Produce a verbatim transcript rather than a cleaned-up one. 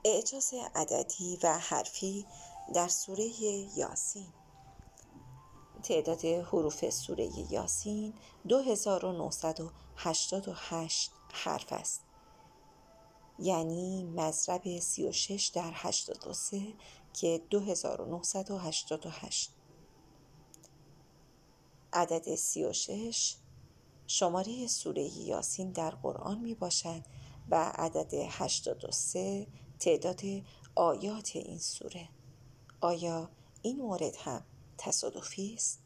اعجاز عددی و حرفی در سوره یاسین. تعداد حروف سوره یاسین دو هزار و نهصد و هشتاد و هشت حرف است، یعنی مضرب سی و شش در هشتاد و سه که دو هزار و نهصد و هشتاد و هشت. عدد سی و شش شماره سوره یاسین در قرآن می باشد و عدد هشتاد و سه تعداد آیات این سوره. آیا این مورد هم تصادفی است؟